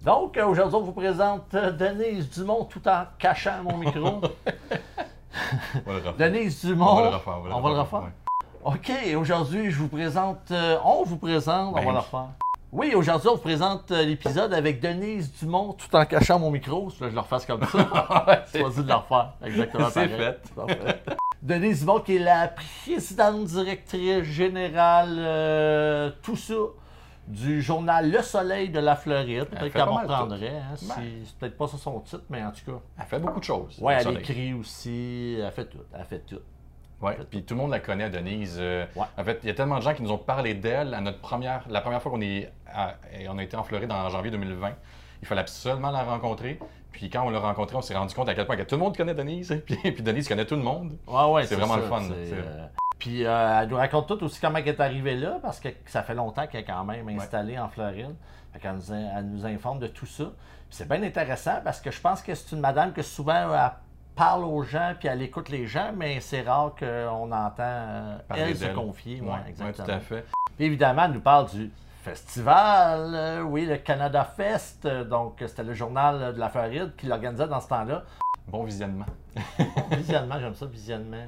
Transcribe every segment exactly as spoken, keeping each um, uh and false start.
Donc, euh, aujourd'hui, on vous présente euh, Denise Dumont tout en cachant mon micro. On va le refaire. Denise Dumont. On va le refaire. On va le On va le refaire. refaire? OK, aujourd'hui, je vous présente... euh, on vous présente... Ben on va le oui. refaire. Oui, aujourd'hui, on vous présente euh, l'épisode avec Denise Dumont tout en cachant mon micro. Je le refasse comme ça. Choisi de le refaire. Exactement C'est pareil. fait. Parfait. Denise Dumont, qui est la présidente directrice générale, euh, tout ça, du journal Le Soleil de la Floride. Elle Peut-être fait qu'elle pas m'en mal reprendrait. Hein, si- Ben. c'est peut-être pas ça son titre, mais en tout cas. Elle fait beaucoup de choses. Ouais, le elle soleil. écrit aussi. Elle fait tout. Elle fait tout. Ouais, puis tout le monde la connaît, Denise. Euh, Ouais. En fait, il y a tellement de gens qui nous ont parlé d'elle à notre première, la première fois qu'on est à- on a été en Floride en janvier deux mille vingt. Il fallait absolument la rencontrer. Puis quand on l'a rencontrée, on s'est rendu compte à quel point que tout le monde connaît Denise. Puis, puis Denise connaît tout le monde. Ouais, ouais, C'est vraiment ça, le fun, c'est, c'est- euh, Puis euh, elle nous raconte tout aussi comment elle est arrivée là, parce que ça fait longtemps qu'elle est quand même installée en Floride. Fait qu'elle nous, in- elle nous informe de tout ça. Puis c'est bien intéressant parce que je pense que c'est une madame que souvent elle parle aux gens puis elle écoute les gens, mais c'est rare qu'on entend euh, Parler elle se d'elle. confier. Ouais, Ouais, ouais, exactement. tout à fait. Puis évidemment, elle nous parle du festival, euh, oui, le Canada Fest. Euh, Donc, c'était le journal de la Floride qui l'organisait dans ce temps-là. Bon visionnement. Visionnement, j'aime ça, visionnement.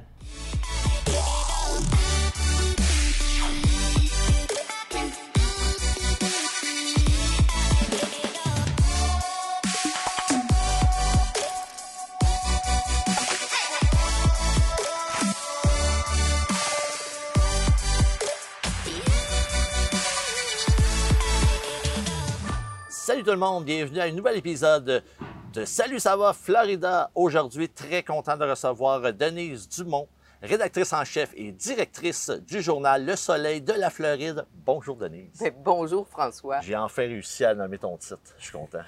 Salut tout le monde, bienvenue à un nouvel épisode de Salut, ça va, Florida. Aujourd'hui, très content de recevoir Denise Dumont, rédactrice en chef et directrice du journal Le Soleil de la Floride. Bonjour Denise. Ben, bonjour François. J'ai enfin réussi à nommer ton titre, je suis content.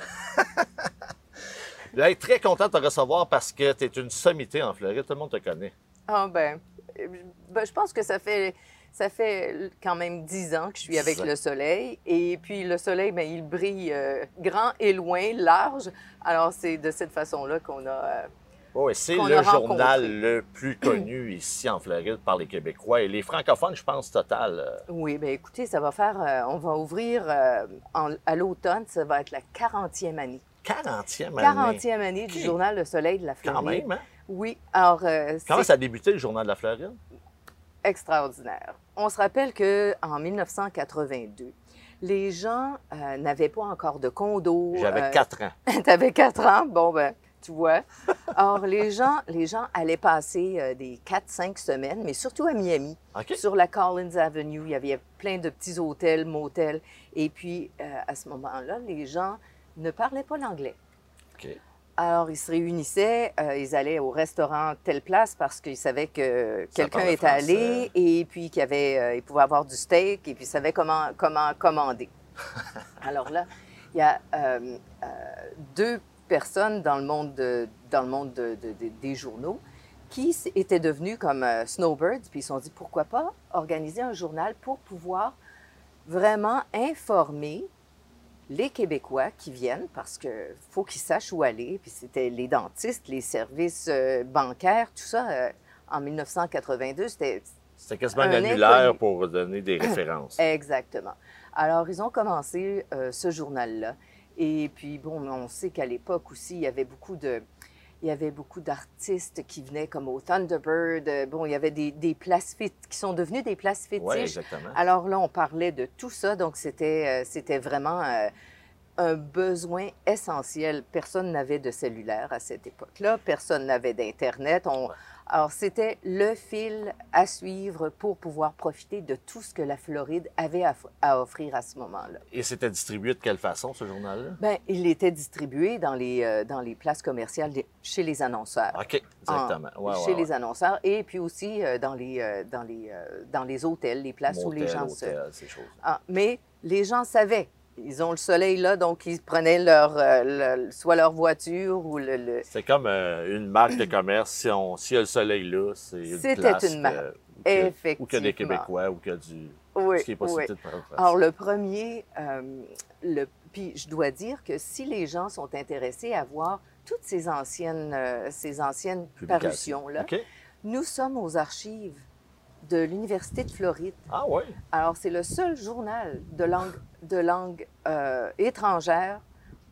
Je suis très content de te recevoir parce que tu es une sommité en Floride, tout le monde te connaît. Ah ben, euh, ben, je pense que ça fait ça fait quand même dix ans que je suis avec Dix ans. le soleil. Et puis le soleil, ben, il brille euh, grand et loin, large. Alors c'est de cette façon-là qu'on a. euh, Oui, c'est Qu'on le a journal rencontré. le plus connu ici en Floride par les Québécois et les francophones, je pense, total. euh, Oui, bien écoutez, ça va faire. euh, on va ouvrir euh, en- à l'automne, ça va être la quarantième année. quarantième année. quarantième année du Ok. journal Le Soleil de la Floride. Quand même, hein? Oui, alors euh, Comment c'est ça a débuté le journal de la Floride? extraordinaire. On se rappelle qu'en mille neuf cent quatre-vingt-deux, les gens euh, n'avaient pas encore de condo. J'avais euh, quatre ans. Tu avais quatre ans, bon ben, tu vois. Or, les gens, les gens allaient passer euh, des quatre cinq semaines, mais surtout à Miami, OK. sur la Collins Avenue. Il y avait plein de petits hôtels, motels. Et puis, euh, à ce moment-là, les gens ne parlaient pas l'anglais. OK. Alors, ils se réunissaient, euh, ils allaient au restaurant telle place parce qu'ils savaient que Ça quelqu'un parlait était français. allé et puis qu'il y avait, euh, il pouvait avoir du steak et puis ils savaient comment, comment commander. Alors là, il y a euh, euh, deux personnes dans le monde, de- dans le monde de- de- de- des journaux qui s- étaient devenus comme euh, snowbirds, puis ils se sont dit pourquoi pas organiser un journal pour pouvoir vraiment informer les Québécois qui viennent, parce qu'il faut qu'ils sachent où aller. Puis c'était les dentistes, les services euh, bancaires, tout ça. euh, en mille neuf cent quatre-vingt-deux, c'était C'était quasiment un Un annulaire inconnu. pour donner des références. exactement. Alors, ils ont commencé euh, ce journal-là. Et puis, bon, on sait qu'à l'époque aussi, il y avait beaucoup de... Il y avait beaucoup d'artistes qui venaient comme au Thunderbird. Euh, Bon, il y avait des, des places fit- qui sont devenues des places fétiches. Oui, exactement. Alors là, on parlait de tout ça, donc c'était, euh, c'était vraiment euh, un besoin essentiel. Personne n'avait de cellulaire à cette époque-là, personne n'avait d'Internet. On... Ouais. Alors, c'était le fil à suivre pour pouvoir profiter de tout ce que la Floride avait à, à offrir à ce moment-là. Et c'était distribué de quelle façon, ce journal-là? Bien, il était distribué dans les, euh, dans les places commerciales des- chez les annonceurs. OK, exactement. Ouais, chez ouais, les ouais. annonceurs et puis aussi euh, dans, les, euh, dans, les, euh, dans les hôtels, les places où les Motel, gens se... hôtel, ces choses. Ah, mais les gens savaient. Ils ont le soleil là, donc ils prenaient leur, euh, le- soit leur voiture ou le... le- C'est comme euh, une marque de commerce. Si on, s'il y a le soleil là, c'est une C'était place une marque. que- ou que- Ou qu'il y a des Effectivement. Québécois, ou qu'il y a du... Oui, ce qui est oui. possibilité de prendre place. Alors, le premier, euh, le, puis je dois dire que si les gens sont intéressés à voir toutes ces anciennes, euh, ces anciennes Publication. parutions-là, OK. nous sommes aux archives de l'Université de Floride. Ah oui? Alors, c'est le seul journal de langue, de langue euh, étrangère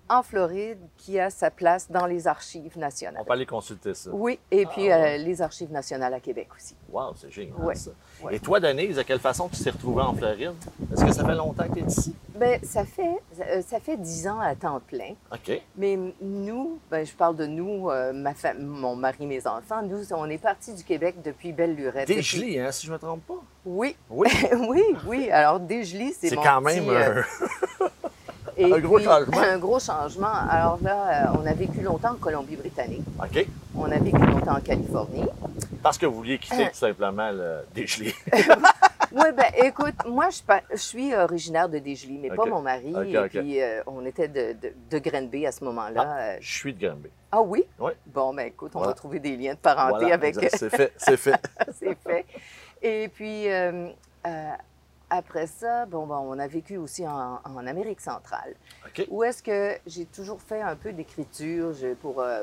en Floride qui a sa place dans les archives nationales. On peut aller consulter ça. Oui, et puis Ah, euh, ouais. les archives nationales à Québec aussi. Wow, c'est génial, Ouais. ça. Ouais. Et toi, Denise, de quelle façon tu t'es retrouvée en Floride? Est-ce que ça fait longtemps que tu es ici? Bien, ça fait, euh, ça fait dix ans à temps plein. OK. Mais nous, ben, je parle de nous, euh, ma fam- mon mari, mes enfants, nous, on est partis du Québec depuis Belle-Lurette. Des Depuis- gelées, hein, si je ne me trompe pas. Oui, Oui. oui, oui. Alors, Desjely, c'est C'est mon quand petit, même euh, un... et un gros puis, changement. Un gros changement. Alors là, euh, on a vécu longtemps en Colombie-Britannique. OK. On a vécu longtemps en Californie. Parce que vous vouliez quitter tout simplement le Desjely. Oui, ben écoute, moi, je, pa- je suis originaire de Desjely, mais pas OK. mon mari. OK, et OK. puis, euh, on était de, de, de Granby à ce moment-là. Ah, Euh, je suis de Granby. Ah oui? Oui. Bon, ben écoute, on Voilà. va trouver des liens de parenté Voilà, avec... exact. C'est fait, c'est fait. C'est fait. Et puis, euh, euh, après ça, bon, bon, on a vécu aussi en, en Amérique centrale, OK. où est-ce que j'ai toujours fait un peu d'écriture je- pour, euh,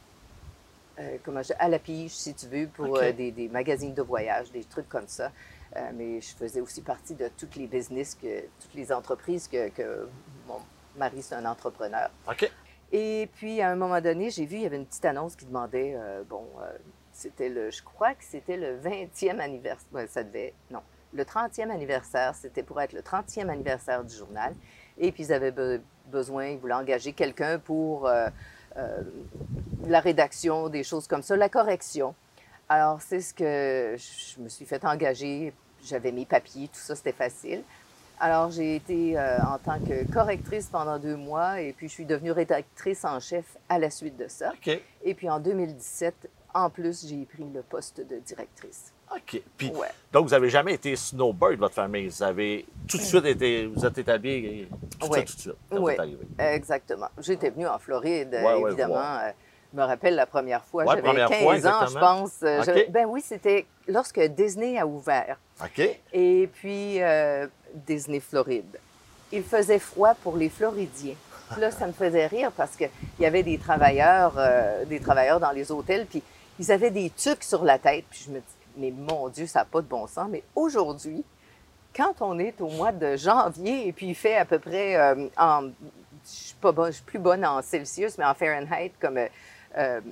euh, comment je, à la pige, si tu veux, pour OK. euh, des, des magazines de voyage, des trucs comme ça. Euh, mais je faisais aussi partie de toutes les business, que, toutes les entreprises que, que mon mari, c'est un entrepreneur. OK. Et puis, à un moment donné, j'ai vu, il y avait une petite annonce qui demandait, euh, bon, euh, c'était le, je crois que c'était le vingtième anniversaire, ouais, ça devait, non, le trentième anniversaire, c'était pour être le trentième anniversaire du journal. Et puis, ils avaient be- besoin, ils voulaient engager quelqu'un pour euh, euh, la rédaction, des choses comme ça, la correction. Alors, c'est ce que je me suis fait engager, j'avais mes papiers, tout ça, c'était facile. Alors, j'ai été euh, en tant que correctrice pendant deux mois et puis je suis devenue rédactrice en chef à la suite de ça. OK. Et puis en deux mille dix-sept, en plus, j'ai pris le poste de directrice. OK. Puis, Ouais. donc, vous n'avez jamais été snowbird, votre famille. Vous avez tout de suite été, vous êtes établi tout de Ouais. suite, tout de suite, quand Oui, vous êtes arrivé. exactement. J'étais venue en Floride, Ouais, ouais, évidemment. voir. Euh, Je me rappelle la première fois, Ouais, j'avais première quinze fois, ans, je exactement. pense. Euh, OK. j'avais- Ben oui, c'était lorsque Disney a ouvert. OK. Et puis, euh, Disney Floride. Il faisait froid pour les Floridiens. Puis là, ça me faisait rire parce qu'il y avait des travailleurs, euh, des travailleurs dans les hôtels, puis ils avaient des tucs sur la tête. Puis je me dis, mais mon Dieu, ça n'a pas de bon sens. Mais aujourd'hui, quand on est au mois de janvier et puis il fait à peu près, euh, en, je suis pas bonne, je suis plus bonne en Celsius, mais en Fahrenheit, comme euh, euh,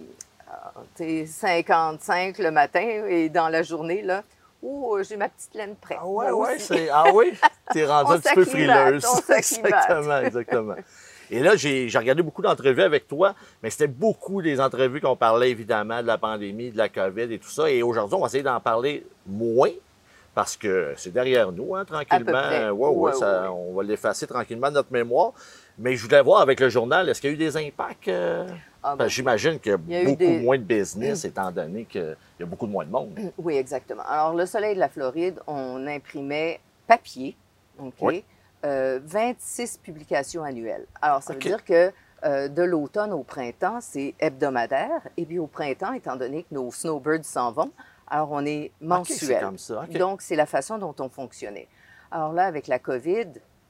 tu sais, cinquante-cinq le matin et dans la journée, là, oh, j'ai ma petite laine prête. Ah ouais, Moi ouais, aussi. c'est... Ah oui? T'es rendu On un petit peu s'acclimate, frileuse. on s'acclimate. Exactement, exactement. Et là, j'ai j'ai regardé beaucoup d'entrevues avec toi, mais c'était beaucoup des entrevues qu'on parlait évidemment de la pandémie, de la COVID et tout ça. Et aujourd'hui, on va essayer d'en parler moins parce que c'est derrière nous, hein, tranquillement. près. Ouais, ouais, Ouais, ça- ouais. On va l'effacer tranquillement de notre mémoire. Mais je voulais voir avec le journal, est-ce qu'il y a eu des impacts? euh? Ah, Parce ben, que J'imagine qu'il y a, il y a eu beaucoup des- moins de business, étant donné qu'il y a beaucoup de moins de monde. Oui, exactement. Alors, le Soleil de la Floride, on imprimait papier, OK? Oui. Euh, vingt-six publications annuelles. Alors, ça OK. veut dire que euh, de l'automne au printemps, c'est hebdomadaire. Et puis au printemps, étant donné que nos snowbirds s'en vont, alors on est mensuel. c'est comme ça, OK. Donc, c'est la façon dont on fonctionnait. Alors là, avec la COVID,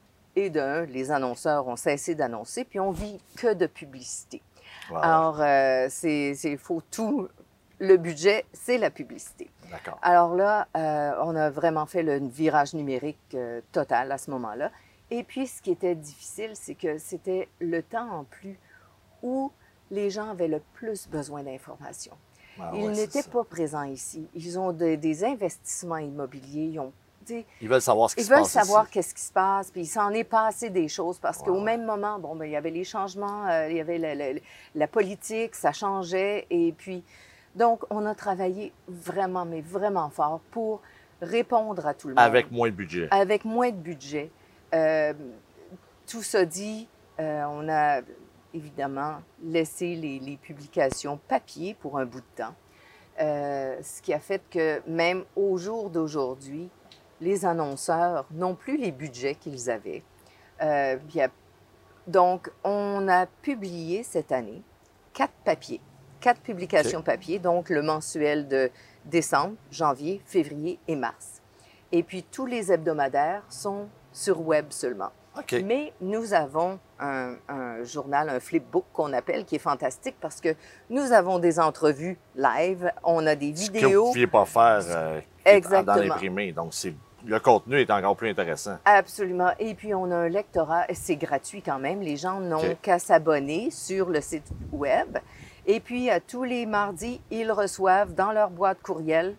et d'un, les annonceurs ont cessé d'annoncer, puis on vit que de publicité. Ouais, ouais. Alors, euh, c'est, c'est faut tout. Le budget, c'est la publicité. D'accord. Alors là, euh, on a vraiment fait le virage numérique euh, total à ce moment-là. Et puis, ce qui était difficile, c'est que c'était le temps en plus où les gens avaient le plus besoin d'informations. Ah Ils ouais, c'est n'étaient ça. pas présents ici. Ils ont de- des investissements immobiliers. Ils ont, tu sais, Ils veulent savoir ce qui ils se veulent passe savoir ici. qu'est-ce qui se passe, puis il s'en est passé des choses parce qu'au Ouais. même moment, bon, ben, il y avait les changements, euh, il y avait la, la- la politique, ça changeait, et puis, donc, on a travaillé vraiment, mais vraiment fort pour répondre à tout le monde. Avec moins de budget. Avec moins de budget. Euh, tout ça dit, euh, on a évidemment laissé les, les publications papier pour un bout de temps, Euh, ce qui a fait que même au jour d'aujourd'hui, les annonceurs n'ont plus les budgets qu'ils avaient. Euh, puis il y a- donc, on a publié cette année quatre papiers, quatre publications papier, donc le mensuel de décembre, janvier, février et mars. Et puis, tous les hebdomadaires sont sur web seulement. OK. Mais nous avons un, un journal, un flipbook qu'on appelle, qui est fantastique parce que nous avons des entrevues live, on a des Ce que vous ne vidéos. pouviez pas faire euh, Exactement. dans l'imprimé. Donc, c'est le contenu est encore plus intéressant. Absolument. Et puis, on a un lectorat, c'est gratuit quand même. Les gens n'ont Okay. qu'à s'abonner sur le site Web. Et puis, à tous les mardis, ils reçoivent dans leur boîte courriel.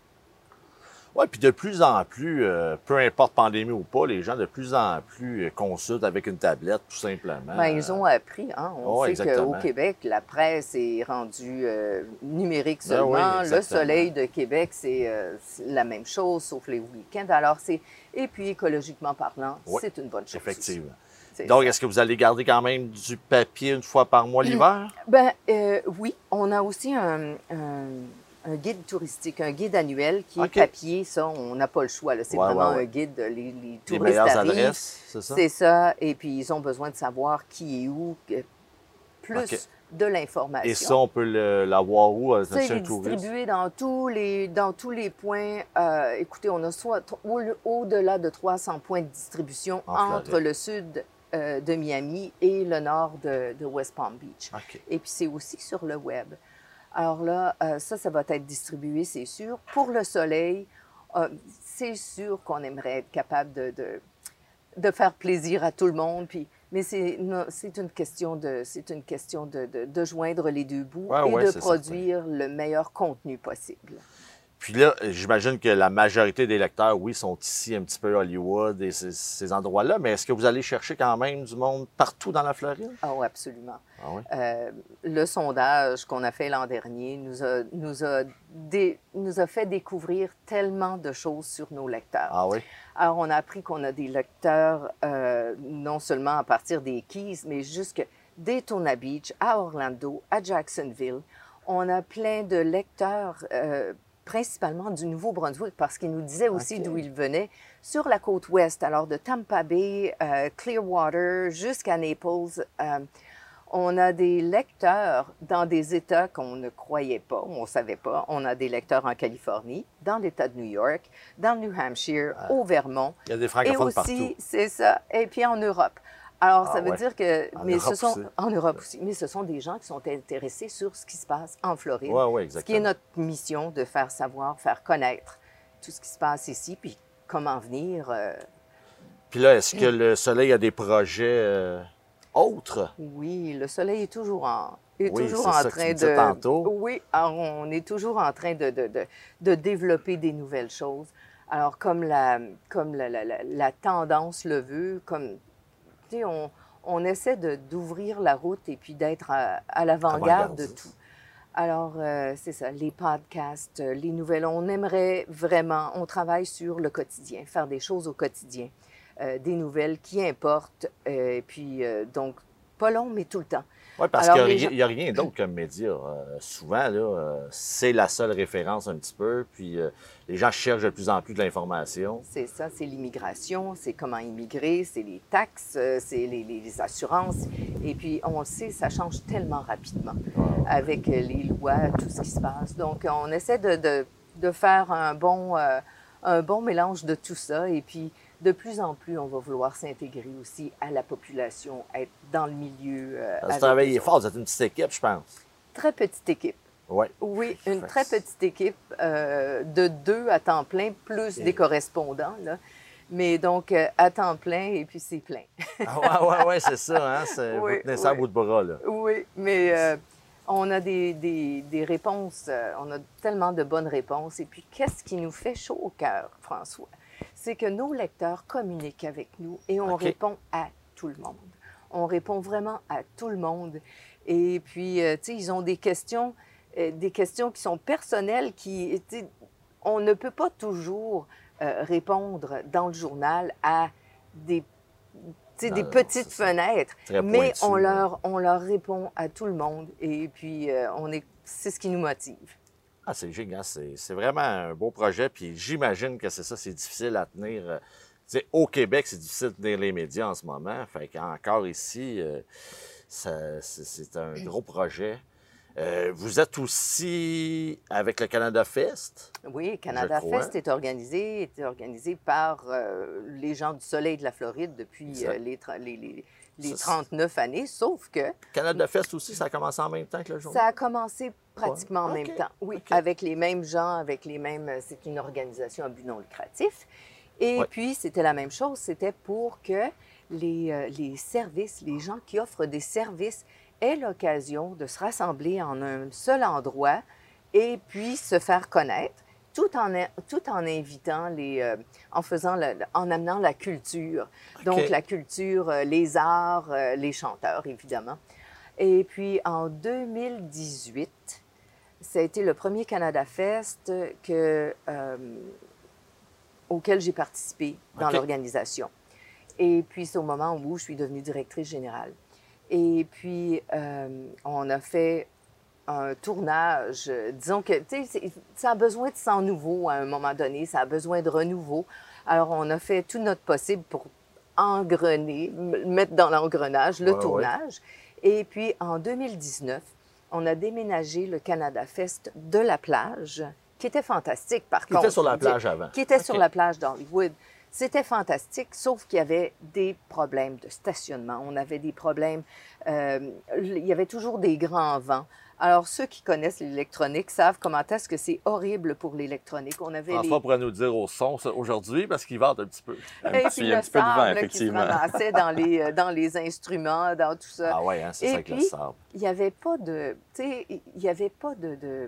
Oui, puis de plus en plus, euh, peu importe pandémie ou pas, les gens de plus en plus euh, consultent avec une tablette, tout simplement. Ben, ils ont appris. Hein? On Ouais, sait exactement. qu'au Québec, la presse est rendue euh, numérique Ben oui, seulement. le exactement. Soleil de Québec, c'est euh, c'est la même chose, sauf les week-ends. Alors, c'est... Et puis, écologiquement parlant, Oui, c'est une bonne chose. effectivement. C'est Donc, ça. est-ce que vous allez garder quand même du papier une fois par mois l'hiver? Ben euh, oui, on a aussi un, un, un guide touristique, un guide annuel qui est OK. papier. Ça, on n'a pas le choix. là. C'est Ouais, vraiment ouais, ouais. un guide. Les, les Les touristes meilleures arrivent. adresses, c'est ça? C'est ça. Et puis, ils ont besoin de savoir qui est où, que- plus OK. de l'information. Et ça, on peut le- l'avoir où, euh, Ça, il sur est un touriste? distribué dans tous les, dans tous les points. Euh, écoutez, on a soit au- au-delà de trois cents points de distribution En entre Floride. le sud euh, de Miami et le nord de, de West Palm Beach. OK. Et puis, c'est aussi sur le web. Alors là, euh, ça, ça va être distribué, c'est sûr. Pour le soleil, euh, c'est sûr qu'on aimerait être capable de, de, de faire plaisir à tout le monde. Puis, mais c'est non, c'est une question de, c'est une question de, de, de joindre les deux bouts Ouais, et ouais, de c'est produire le meilleur contenu possible. Puis là, j'imagine que la majorité des lecteurs, oui, sont ici un petit peu à Hollywood et ces, ces endroits-là, mais est-ce que vous allez chercher quand même du monde partout dans la Floride? Ah oui, absolument. Ah oui? Euh, le sondage qu'on a fait l'an dernier nous a, nous, a dé- nous a fait découvrir tellement de choses sur nos lecteurs. Ah oui? Alors, on a appris qu'on a des lecteurs euh, non seulement à partir des Keys, mais jusque Daytona Beach, à Orlando, à Jacksonville. On a plein de lecteurs, euh, principalement du Nouveau-Brunswick, parce qu'ils nous disaient aussi OK. d'où ils venaient, sur la côte ouest, alors de Tampa Bay, euh, Clearwater, jusqu'à Naples. Euh, on a des lecteurs dans des États qu'on ne croyait pas, on ne savait pas. On a des lecteurs en Californie, dans l'État de New York, dans le New Hampshire, au Vermont. Il y a des Et francophones aussi, partout. c'est ça, et puis en Europe. Alors, Ah ça veut ouais. dire que... En mais Europe ce sont, aussi. En Europe aussi. Mais ce sont des gens qui sont intéressés sur ce qui se passe en Floride. Oui, oui, Ce qui est exactement. notre mission, de faire savoir, faire connaître tout ce qui se passe ici, puis comment venir... euh, Puis là, est-ce que le Soleil a des projets euh, autres? Oui, le soleil est toujours en, est Oui, toujours c'est en ça que tu train me disais de. tantôt. Oui, alors on est toujours en train de, de, de, de développer des nouvelles choses. Alors, comme la, comme la, la, la, la tendance le veut, comme, tu sais, on, on essaie de- d'ouvrir la route et puis d'être à, à l'avant-garde de Avant-garde. tout. Alors, euh, c'est ça, les podcasts, euh, les nouvelles. On aimerait vraiment, on travaille sur le quotidien, faire des choses au quotidien, euh, des nouvelles qui importent, euh, et puis, euh, donc, pas long, mais tout le temps. Oui, parce Alors, qu'il les gens- n'y a, rien d'autre comme média. Euh, souvent, là, euh, c'est la seule référence un petit peu, puis euh, les gens cherchent de plus en plus de l'information. C'est ça, c'est l'immigration, c'est comment immigrer, c'est les taxes, euh, c'est les, les- les assurances. Et puis, on le sait, ça change tellement rapidement avec euh, les lois, tout ce qui se passe. Donc, on essaie de, de- de faire un bon, euh, un bon mélange de tout ça. Et puis, de plus en plus, on va vouloir s'intégrer aussi à la population, être dans le milieu. euh, Vous avec travaillez les autres. fort, vous êtes une petite équipe, je pense. Très petite équipe. Oui. Oui, une Fait très que petite équipe euh, de deux à temps plein, plus Et- des correspondants. Là. Mais donc, euh, à temps plein, et puis c'est plein. Ah, ouais, ouais, ouais, c'est ça, hein? C'est, Oui, vous tenez ça à oui. bout de bras, là. Oui, mais euh, on a des, des, des réponses, euh, on a tellement de bonnes réponses. Et puis, qu'est-ce qui nous fait chaud au cœur, François? C'est que nos lecteurs communiquent avec nous et on OK. répond à tout le monde. On répond vraiment à tout le monde. Et puis, euh, tu sais, ils ont des questions, euh, des questions qui sont personnelles, qui, tu sais, on ne peut pas toujours euh, répondre dans le journal à des, tu sais, Non, des non, petites c'est ça. fenêtres, Très mais pointu, on là. leur, on leur répond à tout le monde. Et puis, euh, on est, c'est ce qui nous motive. Ah, c'est génial. C'est, c'est vraiment un beau projet. Puis j'imagine que c'est ça, c'est difficile à tenir. euh, tu sais, au Québec, c'est difficile de tenir les médias en ce moment. Fait qu'encore ici, euh, ça- c'est, c'est un gros projet. Euh, vous êtes aussi avec le Canada Fest. Oui, Canada Je crois. Fest est organisé, est organisé par euh, les gens du Soleil de la Floride depuis Exact. euh, les, tra- les, les- les Ça, c'est- trente-neuf années, sauf que Canada Fest aussi, ça a commencé en même temps que le journal. ça a commencé pratiquement en Ouais. même OK, temps. Oui, OK. avec les mêmes gens, avec les mêmes... C'est une organisation à but non lucratif. Et Ouais. puis, c'était la même chose, c'était pour que les, euh, les services, les gens qui offrent des services aient l'occasion de se rassembler en un seul endroit et puis se faire connaître, tout en, tout en invitant les, euh, en faisant, la- en amenant la culture. Donc, la culture, euh, les arts, euh, les chanteurs, évidemment. Et puis, en deux mille dix-huit, ça a été le premier Canada Fest que, euh, auquel j'ai participé dans OK. l'organisation. Et puis, c'est au moment où je suis devenue directrice générale. Et puis, euh, on a fait un tournage. euh, Disons que, tu sais, c'est- ça a besoin de sang nouveau à un moment donné, ça a besoin de renouveau. Alors, on a fait tout notre possible pour engrener, m- mettre dans l'engrenage le Ouais, ouais. tournage. Et puis, en deux mille dix-neuf, on a déménagé le Canada Fest de la plage, qui était fantastique, par Qui contre. était sur la je veux dire, plage avant. Qui était OK. sur la plage d'Hollywood. C'était fantastique, sauf qu'il y avait des problèmes de stationnement. On avait des problèmes. euh, il y avait toujours des grands vents. Alors, ceux qui connaissent l'électronique savent comment est-ce que c'est horrible pour l'électronique. On avait François les... pourrait nous dire au son ça, aujourd'hui parce qu'il vente un petit peu. Un Et petit, puis un le petit peu de vent, sable qui se effectivement. ramassait dans les, euh, dans les instruments, dans tout ça. Ah ouais, hein, c'est Et ça avec le puis, sable. il n'y avait pas de... Tu sais, il n'y avait pas de... de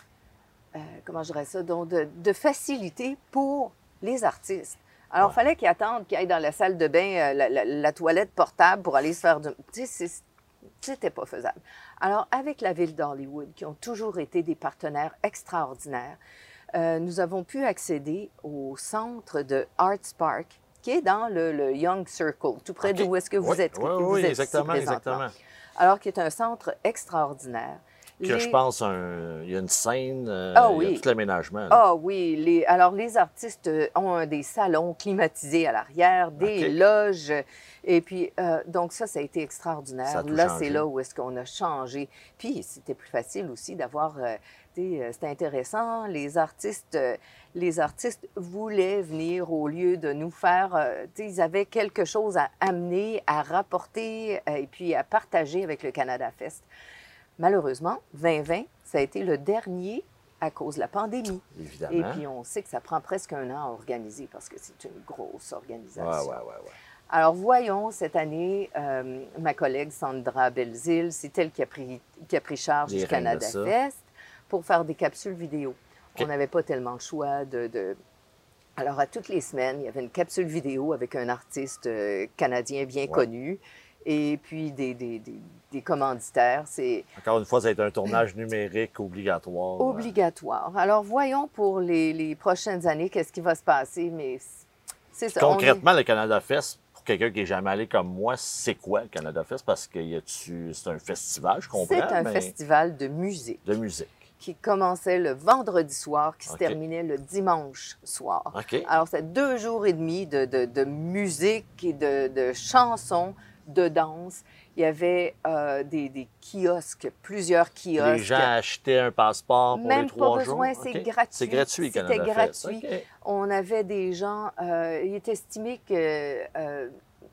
euh, comment je dirais ça? Donc, de, de facilité pour les artistes. Alors, il Ouais. fallait qu'ils attendent qu'ils aillent dans la salle de bain, euh, la, la- la toilette portable pour aller se faire du... Tu sais, c'est- c'était pas faisable. Alors, avec la ville d'Hollywood, qui ont toujours été des partenaires extraordinaires, euh, nous avons pu accéder au centre de Arts Park, qui est dans le, le Young Circle, tout près OK. d'où est-ce que vous Oui, êtes, oui, vous oui, êtes ici exactement, présentement. exactement. Alors, qui est un centre extraordinaire. Que Les- je pense, un- il y a une scène, euh, Ah il y oui. a tout l'aménagement. là. Ah oui, les, alors les artistes euh, ont un- des salons climatisés à l'arrière, des OK. loges, et puis euh, donc ça, ça a été extraordinaire. Ça a tout là, changé. c'est là où est-ce qu'on a changé. Puis c'était plus facile aussi d'avoir, euh, tu sais, euh, c'était intéressant. Les artistes, euh, les artistes voulaient venir au lieu de nous faire, euh, tu sais, ils avaient quelque chose à amener, à rapporter, euh, et puis à partager avec le Canada Fest. Malheureusement, vingt vingt, ça a été le dernier à cause de la pandémie. Évidemment. Et puis, on sait que ça prend presque un an à organiser parce que c'est une grosse Ouais, organisation. ouais, ouais, ouais. Alors, voyons, cette année, euh, ma collègue Sandra Belzile, c'est elle qui a pris, qui a pris charge Les du rênes de Canada ça. Fest pour faire des capsules vidéo. OK. On n'avait pas tellement le choix de, de- Alors, à toutes les semaines, il y avait une capsule vidéo avec un artiste euh, canadien bien Ouais. connu et puis des, des, des, des commanditaires. C'est Encore une fois, ça a été un tournage numérique obligatoire. obligatoire. Alors, voyons pour les, les prochaines années qu'est-ce qui va se passer, mais c'est ça. on est- Concrètement, le Canada Fest, pour quelqu'un qui n'est jamais allé comme moi, c'est quoi le Canada Fest? Parce que y a-tu- c'est un festival, je comprends, C'est un mais festival de musique de musique. qui commençait le vendredi soir, qui se OK. terminait le dimanche soir. OK. Alors, c'est deux jours et demi de, de- de musique et de, de chansons, de danse. Il y avait euh, des, des kiosques, plusieurs kiosques. Les gens achetaient un passeport pour Même les trois pas jours. besoin, c'est OK. gratuit. C'est gratuit, le C'était Canada Fest. gratuit. OK. On avait des gens, euh, il est estimé que euh,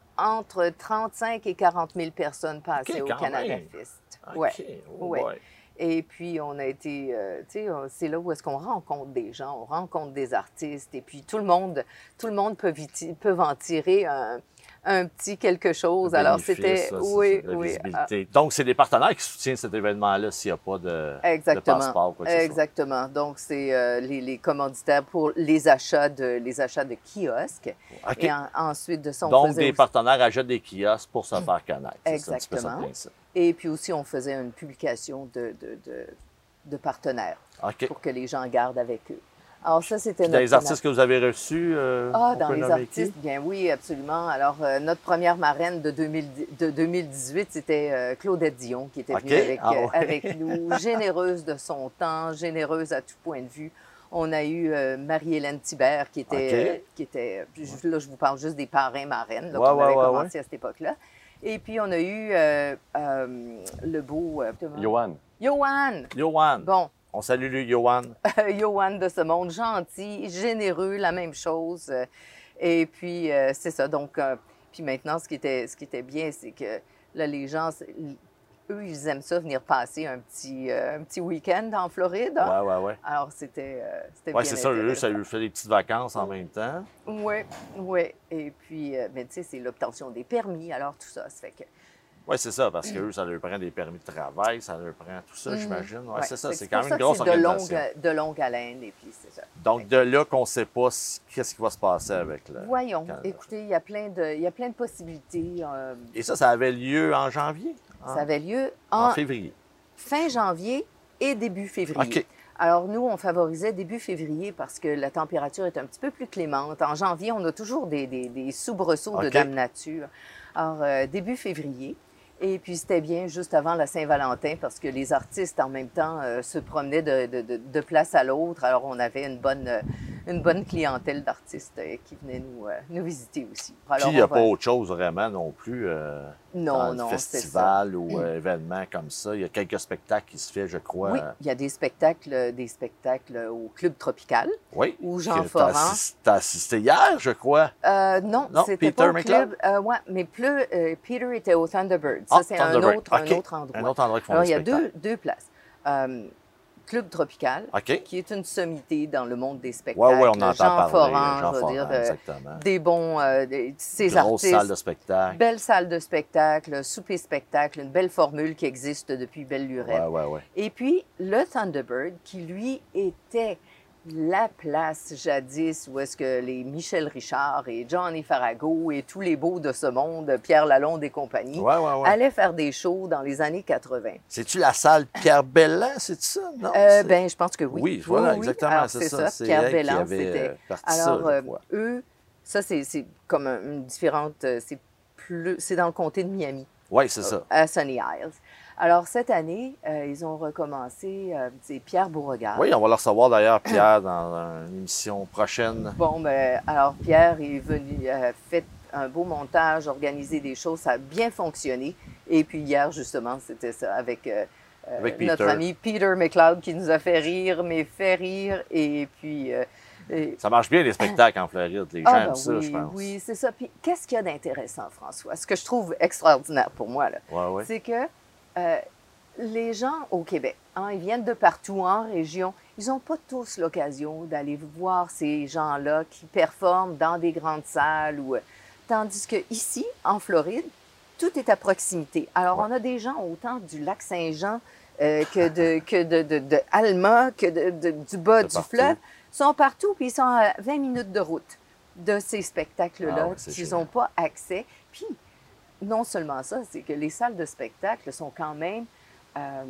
entre trente-cinq et quarante mille personnes passaient OK, au quand Canada même. Fest. OK. Ouais. Oh ouais. boy. Et puis, on a été, euh, tu sais, on- c'est là où est-ce qu'on rencontre des gens, on rencontre des artistes, et puis tout le monde, tout le monde peut, viti- peut en tirer un, un petit quelque chose. Le Alors, bénéfice, c'était, là, c'est oui, ça, la oui, visibilité. Donc, c'est des partenaires qui soutiennent cet événement-là s'il n'y a pas de, ah, de exactement, passeport. Quoi que ce soit. exactement. Donc, c'est euh, les, les commanditaires pour les achats de, les achats de kiosques. OK. Et en- ensuite de ça, on Donc, faisait des aussi- partenaires achètent des kiosques pour se faire connaître. C'est ça, un petit peu ça le Exactement. principe. Et puis aussi, on faisait une publication de, de, de, de partenaires OK. pour que les gens gardent avec eux. Alors ça, c'était Puis dans notre les artistes que vous avez reçus, euh, Ah, on dans peut les nommer qui? artistes, bien oui, absolument. Alors, euh, notre première marraine de, deux mille dix de deux mille dix-huit, c'était euh, Claudette Dion qui était OK. venue avec, Ah euh, ouais. avec nous, généreuse de son temps, généreuse à tout point de vue. On a eu euh, Marie-Hélène Thibert qui était, OK. euh, qui était je- là, je vous parle juste des parrains marraines, là, Ouais, qu'on ouais, avait ouais, commencé ouais. à cette époque-là. Et puis, on a eu euh, euh, le beau... euh, Johan. Johan! Johan. Bon, On salue lui, Johan. Johan de ce monde, gentil, généreux, la même chose. Euh, Et puis, euh, c'est ça. Donc, euh, puis maintenant, ce qui était, ce qui était bien, c'est que là, les gens, c'est- eux, ils aiment ça, venir passer un petit, euh, un petit week-end en Floride. Hein? Ouais, ouais, ouais. Alors, c'était euh, c'était Oui, bien c'est ça, eux, ça intéressant. lui fait des petites vacances en même temps. Oui, oui. Et puis, euh, mais tu sais, c'est l'obtention des permis, alors tout ça. Ça fait que... Oui, c'est ça, parce qu'eux, ça leur prend des permis de travail, ça leur prend tout ça, Mhm. j'imagine. Ouais, Ouais, c'est ça, fait que c'est pour quand même ça une que grosse c'est de organisation. longue, de longue haleine, et puis c'est ça. Donc, de là qu'on ne sait pas si- qu'est-ce qui va se passer avec le Voyons, Canada. écoutez, il y a plein de, il y a plein de possibilités. euh, Et ça, ça avait lieu en janvier? En, ça avait lieu en en février. fin janvier et début février. OK. Alors, nous, on favorisait début février parce que la température est un petit peu plus clémente. En janvier, on a toujours des, des, des soubresauts de OK. Dame Nature. Alors, euh, début février. Et puis, c'était bien juste avant la Saint-Valentin parce que les artistes, en même temps, euh, se promenaient de, de, de, de place à l'autre. Alors, on avait une bonne, euh, une bonne clientèle d'artistes euh, qui venaient nous, euh, nous visiter aussi. Alors, Puis, il n'y a on pas va- autre chose vraiment non plus. Euh, Non, dans non, le c'est festival ou euh, événement comme ça. Il y a quelques spectacles qui se font, je crois. Oui, euh, il y a des spectacles, des spectacles au Club Tropical. oui. Où Jean que Foran- T'as assisté, t'as assisté hier, je crois. Euh, non, Non, c'était Peter pas au McLeod? club. Euh, ouais, mais plus, euh, Peter était au Thunderbird. Ça, Ah, c'est un Thunderbird. autre, un OK. autre endroit. Un autre endroit qui font Alors, des il y a spectacles. deux, deux places. Euh, Club Tropical, OK. qui est une sommité dans le monde des Oui, spectacles. oui, on entend Jean parler. Foran, Jean je veux Foran, dire, euh, exactement. des bons, euh, des- ces Grosse artistes. salle de spectacle. Belle salle de spectacle, souper-spectacle, une belle formule qui existe depuis belle lurette. Oui, oui, oui. Et puis, le Thunderbird, qui lui était la place jadis où est-ce que les Michel Richard et Johnny Farago et tous les beaux de ce monde, Pierre Lalonde et compagnie, Oui, oui, oui. allaient faire des shows dans les années quatre-vingt. C'est-tu la salle Pierre Bellan, c'est ça? Non? Euh, c'est- ben, je pense que oui. Oui, voilà, exactement, Alors, c'est c'est ça. ça. C'est Pierre elle qui Bellan, avait, c'était. euh, parti Alors, ça, je euh, crois. eux, ça, c'est c'est comme un- une différente. euh, C'est plus, c'est dans le comté de Miami, Oui, c'est ça. à Sunny Isles. Alors, cette année, euh, ils ont recommencé. euh, c'est Pierre Beauregard. Oui, on va le recevoir d'ailleurs, Pierre, dans une émission prochaine. Bon, ben, alors Pierre est venu, a fait un beau montage, organisé des choses, ça a bien fonctionné. Et puis hier, justement, c'était ça, avec, euh, euh, Avec notre Peter. ami Peter McLeod qui nous a fait rire, mais fait rire. Et puis. euh, et- Ça marche bien, les spectacles en Floride. Les gens Ah, aiment ben ça, oui, je pense. oui, c'est ça. Puis qu'est-ce qu'il y a d'intéressant, François? Ce que je trouve extraordinaire pour moi, là, Oui, oui. c'est que euh, les gens au Québec, hein, ils viennent de partout en région, ils n'ont pas tous l'occasion d'aller voir ces gens-là qui performent dans des grandes salles. Ou, tandis que ici, en Floride, tout est à proximité. Alors, Ouais. on a des gens autant du lac Saint-Jean euh, que de, que de, de, de Alma, que de, de- du bas De du partout. fleuve. Ils sont partout, puis ils sont à vingt minutes de route de ces spectacles-là, Ah ouais, c'est qu'ils génial. n'ont pas accès. Puis, non seulement ça, c'est que les salles de spectacle sont quand même... euh,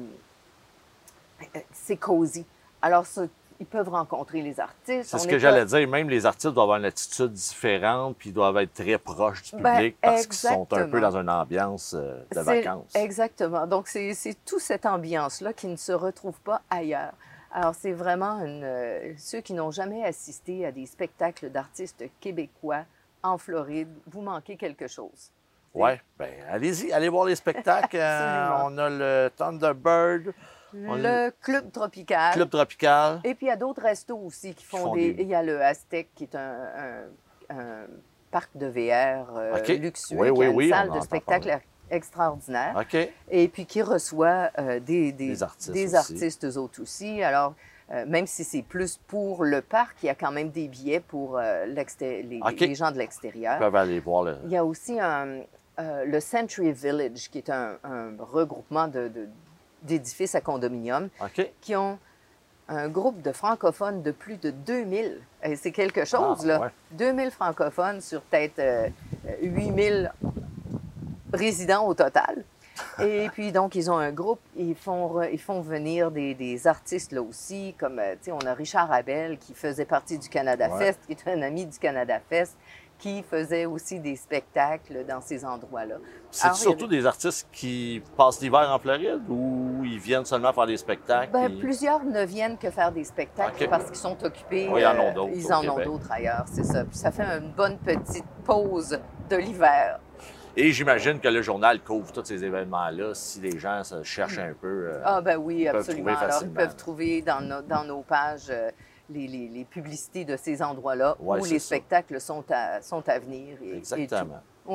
c'est cosy. Alors, ça, ils peuvent rencontrer les artistes. C'est On ce est que pas- j'allais dire. Même les artistes doivent avoir une attitude différente, puis ils doivent être très proches du Ben, public parce qu'ils sont un peu exactement. dans une ambiance euh, de C'est- vacances. Exactement. Donc, c'est c'est toute cette ambiance-là qui ne se retrouve pas ailleurs. Alors, c'est vraiment une, euh, ceux qui n'ont jamais assisté à des spectacles d'artistes québécois en Floride, vous manquez quelque chose. Oui, bien, allez-y, allez voir les spectacles. Euh, Absolument. on a le Thunderbird, On- Le Club Tropical. Club Tropical. Et puis, il y a d'autres restos aussi qui font, font des... des- Il y a le Aztec, qui est un, un- un parc de V R euh, OK. luxueux, Oui, qui oui, a une oui, on salle en de entend spectacle extraordinaire. OK. Et puis qui reçoit euh, des, des, Des artistes des aussi. artistes, eux autres aussi. Alors, euh, même si c'est plus pour le parc, il y a quand même des billets pour euh, l'exté- les, OK. les gens de Ils l'extérieur. peuvent aller voir le. Il y a aussi un, euh, le Century Village, qui est un, un regroupement de- de- d'édifices à condominium, OK. qui ont un groupe de francophones de plus de deux mille. Et c'est quelque chose, Ah, là. ouais. deux mille francophones sur peut-être euh, huit mille résidents au total. Et puis, donc, ils ont un groupe, ils font, re- ils font venir des, des artistes là aussi, comme, euh, tu sais, on a Richard Abel qui faisait partie du Canada Ouais. Fest, qui est un ami du Canada Fest, qui faisait aussi des spectacles dans ces endroits-là. C'est Alors, il y surtout avait- des artistes qui passent l'hiver en Floride ou ils viennent seulement faire des spectacles? Ben, puis- plusieurs ne viennent que faire des spectacles OK. parce qu'ils sont occupés. Oui, ils en ont euh, d'autres Ils au en ont Québec. d'autres ailleurs, c'est ça. Puis ça fait une bonne petite pause de l'hiver. Et j'imagine que le journal couvre tous ces événements-là si les gens se cherchent un peu. euh, Ah ben oui, peuvent absolument. trouver Alors, ils facilement. peuvent trouver dans nos, dans nos pages euh, les, les- les publicités de ces endroits-là Ouais, où c'est les ça. spectacles sont à, sont à venir. Et, Exactement. Oui,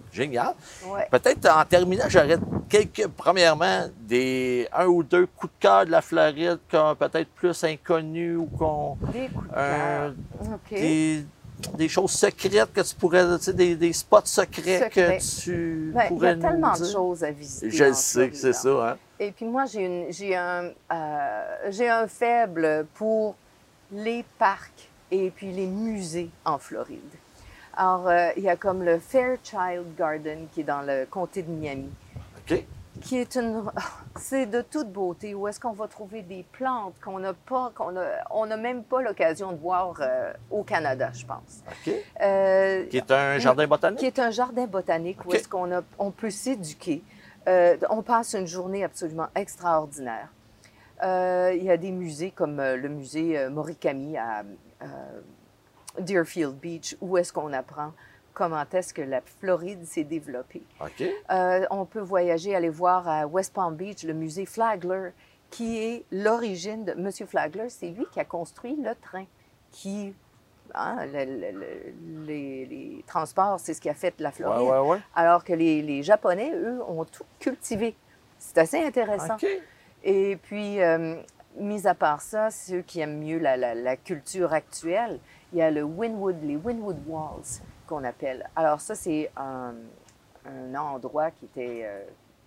Génial. Ouais. Peut-être en terminant, j'aurais quelques, premièrement, des un ou deux coups de cœur de la Floride, qu'on peut-être plus inconnus ou qu'on. Des coups de euh, cœur. OK. des, des choses secrètes que tu pourrais, tu sais, des, des spots secrets Secrets. que tu Ben, il y pourrais a tellement nous de dire. choses à visiter. Je en le sais que c'est Floride, ça, hein. hein? Et puis moi, j'ai une- j'ai un, euh, j'ai un faible pour les parcs et puis les musées en Floride. Alors, euh, il y a comme le Fairchild Garden qui est dans le comté de Miami, OK. qui est une... C'est de toute beauté, où est-ce qu'on va trouver des plantes qu'on n'a pas, qu'on a, on n'a même pas l'occasion de voir euh, au Canada, je pense. OK. Euh, Qui est un jardin botanique? qui est un jardin botanique où OK. est-ce qu'on a, on peut s'éduquer. Euh, on passe une journée absolument extraordinaire. Euh, il y a des musées comme euh, le musée euh, Morikami à euh, Deerfield Beach, où est-ce qu'on apprend comment est-ce que la Floride s'est développée. OK. Euh, on peut voyager, aller voir à West Palm Beach le musée Flagler, qui est l'origine de... Monsieur Flagler, c'est lui qui a construit le train, qui... Hein, le- le- le- les, les transports, c'est ce qui a fait la Ouais, Floride. ouais, ouais. Alors que les, les Japonais, eux, ont tout cultivé. C'est assez intéressant. OK. Et puis, euh, mis à part ça, ceux qui aiment mieux la, la- la culture actuelle, il y a le Wynwood, les Wynwood Walls qu'on appelle. Alors ça, c'est un, un endroit qui était... euh,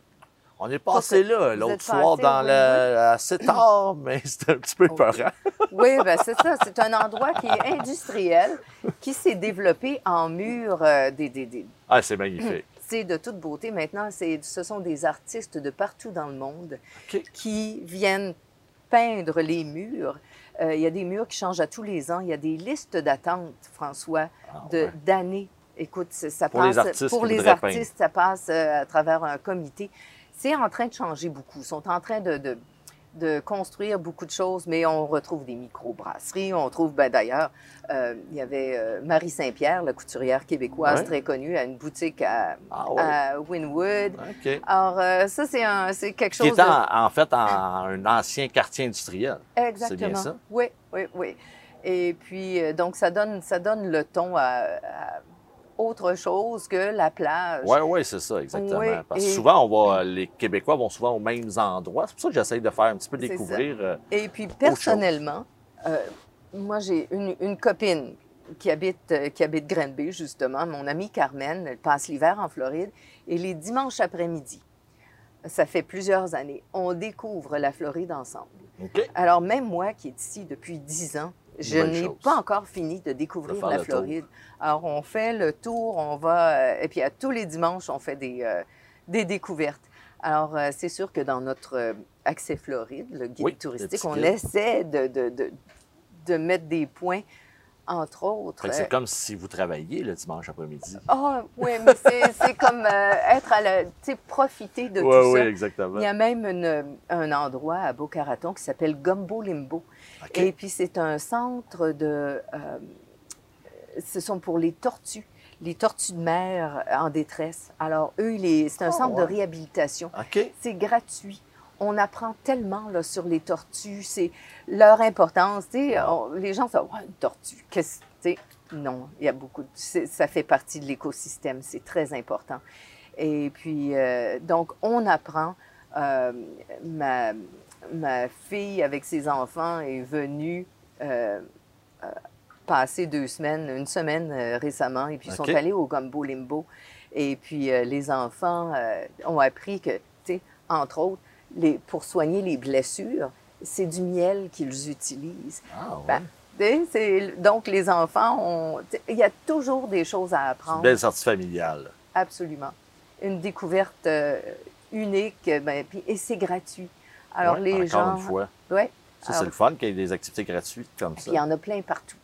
On est passé Pas- là vous l'autre êtes soir passé, dans oui, le. assez tard, mais c'était un petit peu Ok. peurant. Oui, ben c'est ça. C'est un endroit qui est industriel, qui s'est développé en murs euh, des, des, des, Ah, c'est magnifique. c'est de toute beauté. Maintenant, c'est, ce sont des artistes de partout dans le monde OK. qui viennent peindre les murs. Euh, il y a des murs qui changent à tous les ans. Il y a des listes d'attente, François, Ah, de, ouais. d'années. Écoute, ça ça Pour passe... les artistes pour qui les voudraient artistes, ça passe euh, à travers un comité. C'est en train de changer beaucoup. Ils sont en train de... de de construire beaucoup de choses, mais on retrouve des micro-brasseries. On trouve, ben, d'ailleurs, euh, il y avait euh, Marie Saint-Pierre, la couturière québécoise Ouais. très connue, à une boutique à, Ah, ouais. à Wynwood. OK. Alors, euh, ça, c'est, un, c'est quelque Qui chose est de... en, en fait en, un ancien quartier industriel. Exactement. C'est bien ça? Oui, oui, oui. Et puis, euh, donc, ça donne, ça donne le ton à, à autre chose que la plage. Oui, oui, c'est ça, exactement. Oui, Parce que et- souvent, on va, les Québécois vont souvent aux mêmes endroits. C'est pour ça que j'essaye de faire un petit peu C'est découvrir. euh, Et puis, personnellement, euh, moi, j'ai une, une copine qui habite, euh, qui habite Granby, justement, mon amie Carmen, elle passe l'hiver en Floride, et les dimanches après-midi, ça fait plusieurs années, on découvre la Floride ensemble. OK. Alors, même moi qui est ici depuis dix ans, je Nouvelle n'ai chose. pas encore fini de De découvrir faire la le tour. Floride. Alors, on fait le tour, on va... euh, et puis, à tous les dimanches, on fait des, euh, des découvertes. Alors, euh, c'est sûr que dans notre euh, Accès Floride, le guide Oui, le touristique, petit on guide. essaie de, de, de, de mettre des points, entre autres. Fait que c'est euh, comme si vous travailliez le dimanche après-midi. Ah, oui, mais c'est, c'est comme euh, être à la... Tu sais, profiter de Oui, tout oui, ça. exactement. Il y a même une- un endroit à Boca Raton qui s'appelle Gumbo Limbo. OK. Et puis, c'est un centre de... euh, ce sont pour les tortues, les tortues de mer en détresse. Alors, eux, les- c'est un Oh, centre de ouais. réhabilitation. OK. C'est gratuit. On apprend tellement là, sur les tortues, c'est leur importance. Tu sais, on- les gens disent, ouais, une tortue, qu'est-ce tu sais, non, il y a beaucoup de... c'est- Ça fait partie de l'écosystème, c'est très important. Et puis, euh, donc, on apprend. Euh, ma, ma fille, avec ses enfants, est venue euh, euh, passer deux semaines, une semaine euh, récemment, et puis ils OK. sont allés au Gumbo Limbo. Et puis, euh, les enfants euh, ont appris que, tu sais, entre autres, les, pour soigner les blessures, c'est du miel qu'ils utilisent. Ah, ouais. Ben, tu sais, c'est- donc, les enfants ont... tu sais, il y a toujours des choses à C'est une apprendre. belle sortie familiale. Absolument. Une découverte euh, unique, ben, puis, et c'est gratuit. Alors, Ouais, les encore gens... une fois. Ouais. Ça, Alors, c'est le fun qu'il y ait des activités gratuites comme puis ça. il y en a plein partout.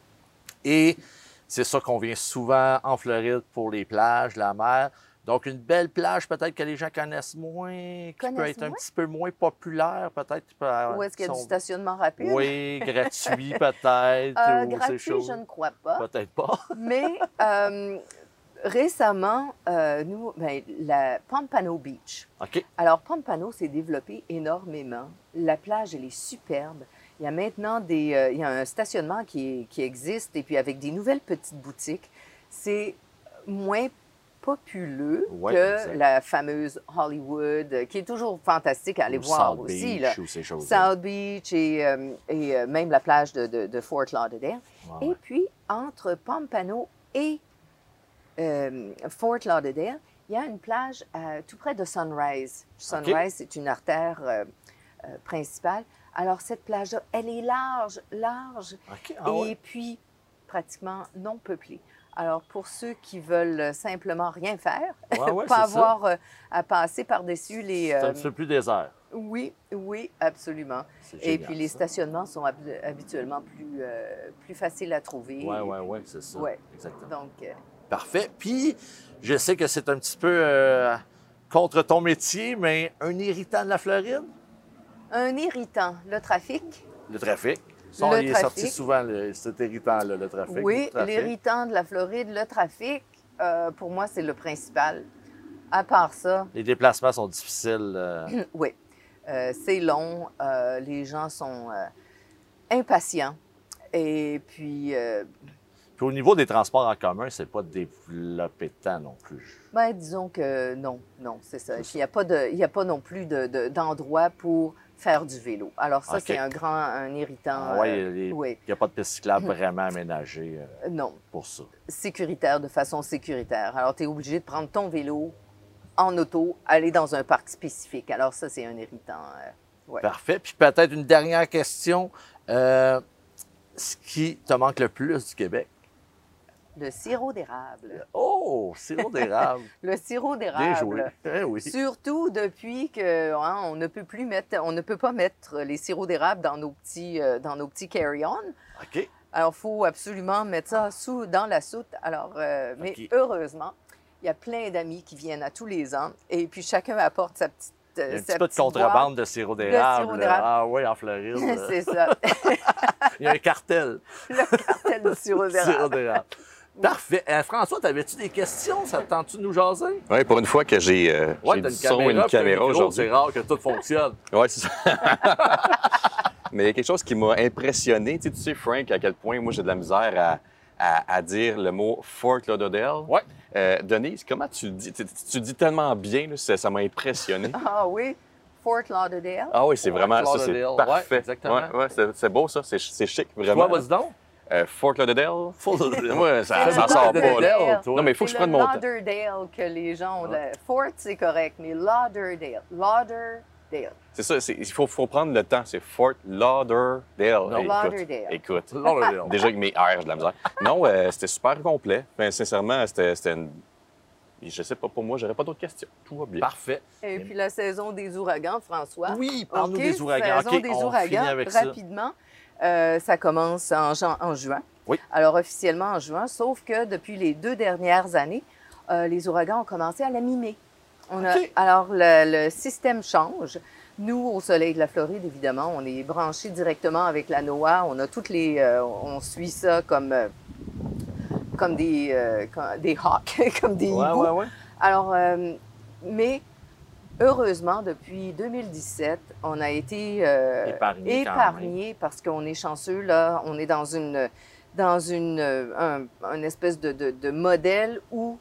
Et c'est ça qu'on vient souvent en Floride pour les plages, la mer. Donc, une belle plage, peut-être que les gens connaissent moins, qui peut Connaissent être un moins? petit peu moins populaire, peut-être. Où est-ce qu'il y a qui du sont- stationnement rapide? Oui, gratuit peut-être. Euh, ou gratuit, ces choses. je ne crois pas. Peut-être pas. Mais euh, récemment, euh, nous, ben, la Pompano Beach. OK. Alors, Pompano s'est développé énormément. La plage, elle est superbe. Il y a maintenant des, euh, il y a un stationnement qui, qui existe, et puis avec des nouvelles petites boutiques, c'est moins populeux Ouais, que exact. la fameuse Hollywood, euh, qui est toujours fantastique à aller Ou voir South aussi. Beach Là. ou ces choses-là. South Beach et, euh, et euh, même la plage de, de- de Fort Lauderdale. Ouais, Et ouais. puis, entre Pompano et euh, Fort Lauderdale, il y a une plage euh, tout près de Sunrise. Sunrise, c'est une artère euh, euh, principale. Alors, cette plage-là, elle est large, large, OK, ah et ouais. puis pratiquement non peuplée. Alors, pour ceux qui veulent simplement rien faire, Ouais, ouais, pas c'est ça. avoir euh, à passer par-dessus les... C'est un euh, petit peu plus désert. Oui, oui, absolument. C'est Et génial, puis, les ça. stationnements sont hab- habituellement plus, euh, plus faciles à trouver. Oui, Et oui, puis- oui, c'est ça. Ouais. Exactement. Donc, euh, Parfait. Puis, je sais que c'est un petit peu euh, contre ton métier, mais un irritant de la Floride, un irritant, le trafic. le trafic. Ça, on Le y est trafic. sorti souvent, le- cet irritant-là, le trafic. Oui, beaucoup de trafic. l'irritant de la Floride, le trafic, euh, pour moi, c'est le principal. À part ça, Les déplacements sont difficiles. euh, oui, euh, c'est long, euh, les gens sont euh, impatients. Et puis, euh, Puis au niveau des transports en commun, c'est pas développé tant non plus. ben, disons que non, non, c'est ça. C'est Puis il n'y a, pas de- il y a pas non plus de- de- d'endroit pour faire du vélo. Alors ça, OK. c'est un grand, un irritant. Ah ouais, euh, il y a- oui, il n'y a pas de piste cyclable vraiment aménagée euh, Euh, non, pour ça. sécuritaire, de façon sécuritaire. Alors, tu es obligé de prendre ton vélo en auto, aller dans un parc spécifique. Alors ça, c'est un irritant. euh, ouais. Parfait. Puis peut-être une dernière question. Euh, ce qui te manque le plus du Québec? Le sirop d'érable. Oh, sirop d'érable. Le sirop Bien d'érable. joué. Eh oui. Surtout depuis que hein, on ne peut plus mettre, on ne peut pas mettre les sirops d'érable dans nos petits, euh, dans nos petits carry-on. OK. Alors, il faut absolument mettre ça sous, dans la soute. Alors, euh, mais OK. heureusement, il y a plein d'amis qui viennent à tous les ans et puis chacun apporte sa petite. Il y a un sa petit peu de petite contrebande de sirop sirop d'érable. d'érable. Ah oui, en Floride. boîte. C'est ça, Il y a un cartel. le cartel du sirop Sirop d'érable. d'érable. Parfait. Euh, François, t'avais-tu des questions? Ça te tente-tu de nous jaser? Oui, pour une fois que j'ai euh, Ouais, j'ai t'as du une son caméra, et une puis t'as un caméra micro, aujourd'hui. c'est rare que tout fonctionne. Oui, c'est ça. Mais il y a quelque chose qui m'a impressionné. Tu sais, tu sais, Frank, à quel point moi j'ai de la misère à, à- à dire le mot Fort Lauderdale. Ouais. Euh, Denise, comment tu le dis? Tu, tu- tu le dis tellement bien, là, ça ça m'a impressionné. Ah oui, Fort Lauderdale. Ah oui, c'est Ouais, vraiment ça, c'est Lauderdale. parfait. Ouais, exactement. Ouais, ouais, c'est c'est beau ça, c'est c'est chic, vraiment. Toi, vas-y donc. Euh, Fort Lauderdale? Fort Lauderdale. Ouais, ça, C'est ça le sort pas. là. Lauderdale. toi. Non, mais il faut que C'est je prenne le mon temps. Lauderdale que les gens ont. le- Fort, c'est correct, mais Lauderdale. Lauderdale. C'est ça, c'est- il faut, faut prendre le temps. C'est Fort Lauderdale. Non, Écoute, Lauderdale. écoute. Lauderdale. Déjà avec mes R, j'ai de la misère. Non, euh, c'était super complet. Enfin, sincèrement, c'était c'était une... Je sais pas, pour moi, j'aurais pas d'autres questions. Tout va bien. Parfait. Et puis la saison des ouragans, François. Oui, parle-nous OK, des ouragans. Saison OK, des on ouragans, finit avec ça. rapidement. Euh, ça commence en, jan- en juin. Oui. Alors, officiellement en juin, sauf que depuis les deux dernières années, euh, les ouragans ont commencé à la mi-mai. On a- OK. Alors, le, le système change. Nous, au soleil de la Floride, évidemment, on est branchés directement avec la NOAA. On a toutes les... euh, on suit ça comme, euh, comme des, euh, comme des hawks, comme des Ouais, hiboux. ouais, ouais. Alors, euh, mais heureusement, depuis deux mille dix-sept, on a été euh, Épargné quand épargné parce qu'on est chanceux, là. On est dans une, dans une, euh, un, un espèce de, de- de modèle où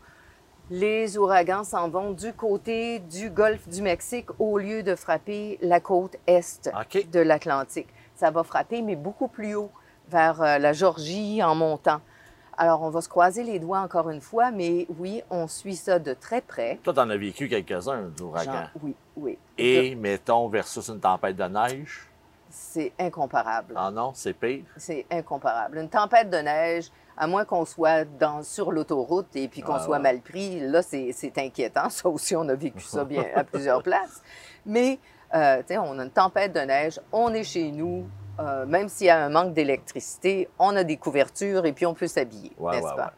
les ouragans s'en vont du côté du golfe du Mexique au lieu de frapper la côte est OK. de l'Atlantique. Ça va frapper, mais beaucoup plus haut, vers euh, la Georgie en montant. Alors, on va se croiser les doigts encore une fois, mais oui, on suit ça de très près. Toi, t'en as vécu quelques-uns, d'ouragans. Genre, oui, oui. Et, mettons, versus une tempête de neige. C'est incomparable. Ah non, c'est pire. C'est incomparable. Une tempête de neige, à moins qu'on soit dans, sur l'autoroute et puis qu'on Ah, soit ouais. mal pris, là, c'est c'est inquiétant. Ça aussi, on a vécu ça bien à plusieurs places. Mais, euh, tu sais, on a une tempête de neige, on est chez nous, euh, même s'il y a un manque d'électricité, on a des couvertures et puis on peut s'habiller, Ouais, n'est-ce ouais, pas?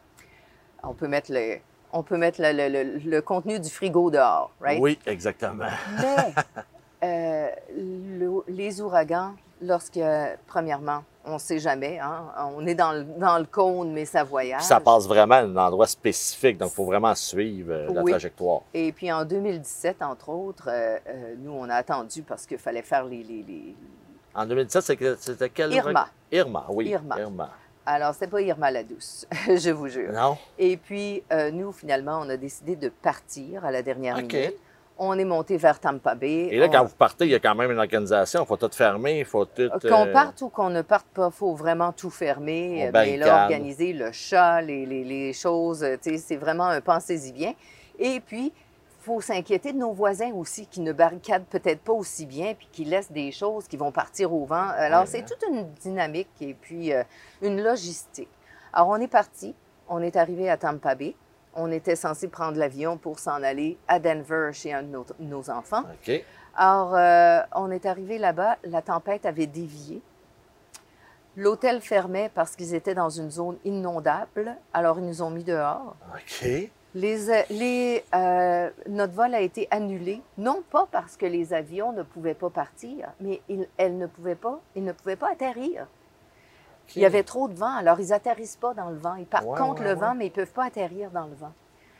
On peut mettre le... On peut mettre le, le- le- le contenu du frigo dehors, right? Oui, exactement. Mais euh, le- les ouragans, lorsque, premièrement, on ne sait jamais, hein, on est dans le, dans le cône, mais ça voyage. Puis ça passe vraiment à un endroit spécifique, donc il faut vraiment suivre euh, la Oui. trajectoire. Et puis en deux mille dix-sept, entre autres, euh, euh, nous, on a attendu parce qu'il fallait faire les... les- les- En deux mille dix-sept, c'est que- c'était quel Irma. ouragan? Irma, oui. Irma. Irma. Alors, c'est pas Irma la douce, je vous jure. Non? Et puis, euh, nous, finalement, on a décidé de partir à la dernière OK. minute. On est monté vers Tampa Bay. Et là, On- quand vous partez, il y a quand même une organisation. Il faut tout fermer, il faut tout... Qu'on euh, parte ou qu'on ne parte pas, il faut vraiment tout fermer. On euh, Mais là, barricade. organiser le chat, les, les, les choses, euh, tu sais, c'est vraiment un pensez-y bien. Et puis, il faut s'inquiéter de nos voisins aussi, qui ne barricadent peut-être pas aussi bien, puis qui laissent des choses qui vont partir au vent. Alors, Ouais, c'est hein. toute une dynamique et puis euh, une logistique. Alors, on est parti, on est arrivé à Tampa Bay. On était censé prendre l'avion pour s'en aller à Denver chez un de nos, nos enfants. OK. Alors, euh, on est arrivé là-bas, la tempête avait dévié. L'hôtel fermait parce qu'ils étaient dans une zone inondable, alors ils nous ont mis dehors. OK. Les, euh, les, euh, notre vol a été annulé, non pas parce que les avions ne pouvaient pas partir, mais ils, elles ne pouvaient pas, ils ne pouvaient pas atterrir. Il y avait trop de vent, alors ils n'atterrissent pas dans le vent. Ils partent Ouais, contre ouais, le ouais. vent, mais ils ne peuvent pas atterrir dans le vent.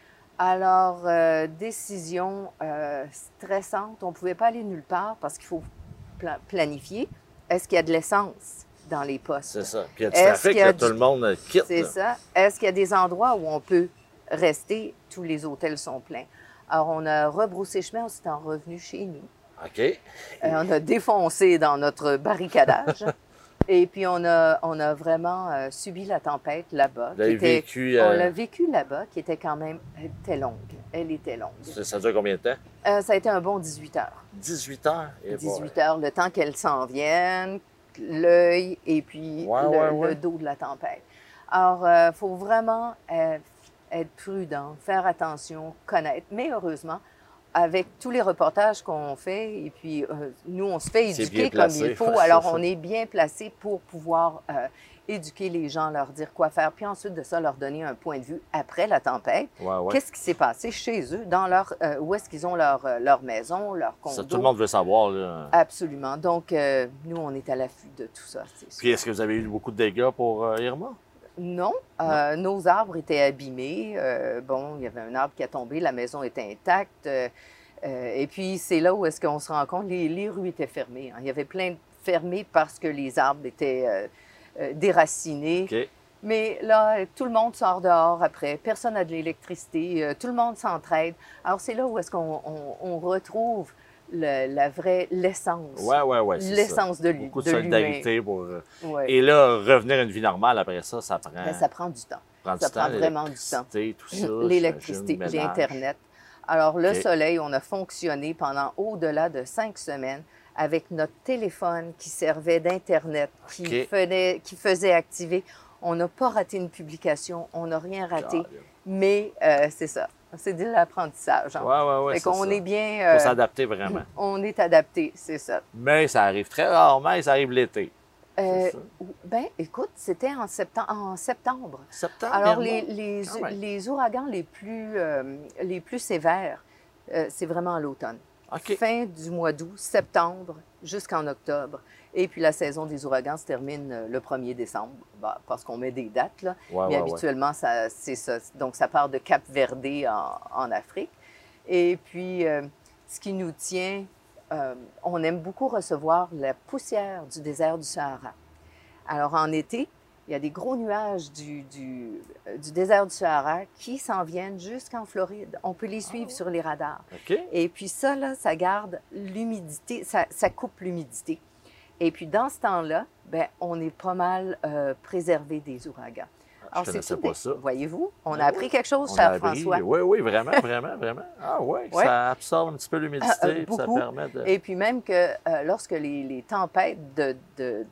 Alors, euh, décision euh, stressante. On ne pouvait pas aller nulle part parce qu'il faut pla- planifier. Est-ce qu'il y a de l'essence dans les postes? C'est ça. Puis il y a du Est-ce trafic, qu'il y a là, du- tout le monde quitte. C'est là. ça. Est-ce qu'il y a des endroits où on peut rester? Tous les hôtels sont pleins. Alors, on a rebroussé chemin, on s'est en revenu chez nous. OK. Euh, on a défoncé dans notre barricadage. Et puis, on a, on a vraiment euh, subi la tempête là-bas. Vous l'avez qui était- vécu... On euh, l'a vécu là-bas, qui était quand même... Elle était longue. Elle était longue. ça, ça dure combien de temps? Euh, ça a été un bon dixhuit heures. dix-huit heures? Et dixhuit heures, le temps qu'elle s'en vienne, l'œil et puis Ouais, le, ouais, le ouais. dos de la tempête. Alors, il faut vraiment euh, être prudent, faire attention, connaître. Mais heureusement, avec tous les reportages qu'on fait, et puis euh, nous, on se fait C'est éduquer bien comme placé. il faut. Ouais, Alors, c'est ça. on est bien placé pour pouvoir euh, éduquer les gens, leur dire quoi faire, puis ensuite de ça, leur donner un point de vue après la tempête. Ouais, ouais. Qu'est-ce qui s'est passé chez eux, dans leur, euh, où est-ce qu'ils ont leur, euh, leur maison, leur condo? Ça, tout le monde veut savoir. Là. Absolument. Donc, euh, nous, on est à l'affût de tout ça, c'est sûr. Puis est-ce que vous avez eu beaucoup de dégâts pour euh, Irma? Non, euh, nos arbres étaient abîmés. Euh, bon, il y avait un arbre qui a tombé, la maison était intacte. Euh, euh, et puis, c'est là où est-ce qu'on se rend compte, les, les rues étaient fermées. Hein. Il y avait plein de fermés parce que les arbres étaient euh, euh, déracinés. OK. Mais là, tout le monde sort dehors après. Personne n'a de l'électricité. euh, tout le monde s'entraide. Alors, c'est là où est-ce qu'on on- on retrouve le- la vraie, l'essence. Ouais, ouais, ouais. c'est ça. L'essence de l'hu- Beaucoup de, de solidarité pour. euh, Ouais. Et là, revenir à une vie normale après ça, ça prend, Ben, ça prend du temps. prend du ça temps. prend vraiment du temps. l'électricité, tout ça. L'électricité, j'imagine, ménage. l'Internet. Alors, le OK. soleil, on a fonctionné pendant au-delà de cinq semaines avec notre téléphone qui servait d'Internet, qui, OK. faisait, qui faisait activer. On n'a pas raté une publication, on n'a rien raté, God. mais euh, c'est ça. C'est de l'apprentissage. hein. Ouais, ouais, ouais. Fait c'est qu'on ça. est bien... Faut euh, s'adapter vraiment. on est adapté, c'est ça. Mais ça arrive très rarement et ça arrive l'été. Euh, ça. ben, écoute, c'était en septembre. En septembre. Septembre. Alors, Irma? les, les, Quand même. les ouragans les plus, euh, les plus sévères, euh, c'est vraiment à l'automne. OK. Fin du mois d'août, septembre, jusqu'en octobre. Et puis la saison des ouragans se termine euh, le premier décembre, bah, parce qu'on met des dates, là. Ouais, Mais ouais, ouais. habituellement, ça, c'est ça. Donc, ça part de Cap-Verde en, en Afrique. Et puis, euh, ce qui nous tient, euh, on aime beaucoup recevoir la poussière du désert du Sahara. Alors, en été, il y a des gros nuages du, du, euh, du désert du Sahara qui s'en viennent jusqu'en Floride. On peut les suivre sur les radars. OK. Et puis ça, là, ça garde l'humidité, ça, ça coupe l'humidité. Et puis dans ce temps-là, ben, on est pas mal euh, préservé des ouragans. Je connaissais tout pas des- ça. Voyez-vous, on Ah a oui. appris quelque chose, On a cher appris. François. Oui, oui, vraiment, vraiment, vraiment. Ah oui, Ouais. ça absorbe un petit peu l'humidité, Ah, euh, puis ça beaucoup. permet de... Et puis même que euh, lorsque les, les tempêtes de, de,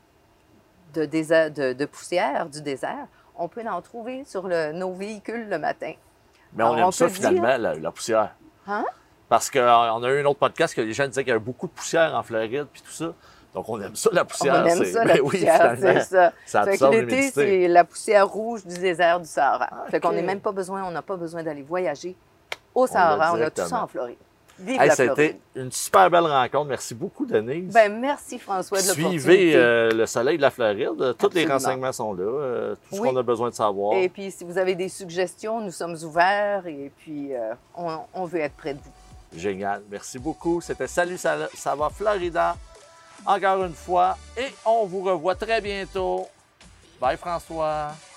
de, désert- de- de poussière du désert, on peut en trouver sur le- nos véhicules le matin. Mais on Alors, aime on ça peut finalement, dire- la, la poussière. Hein? Parce qu'on a eu un autre podcast que les gens disaient qu'il y avait beaucoup de poussière en Floride, puis tout ça. Donc on aime ça, la poussière. On aime c'est- ça, la Ben oui, poussière, finalement, c'est ça. ça Fait que absorbe l'été, l'humidité. c'est la poussière rouge du désert du Sahara. Ah, Fait qu'on OK. n'a même pas besoin, on n'a pas besoin d'aller voyager au l'a Sahara. On, a tout directement. ça en Floride. Vive Hey, la c'était Floride. une super belle rencontre. Merci beaucoup, Denise. Ben, merci François de Suivez l'opportunité. euh, le soleil de la Floride. Tous les Absolument. renseignements sont là. euh, tout ce Oui. qu'on a besoin de savoir. Et puis, si vous avez des suggestions, nous sommes ouverts et puis euh, on, on veut être près de vous. Génial. Merci beaucoup. C'était Salut, ça, ça va Florida. Encore une fois. Et on vous revoit très bientôt Bye, François.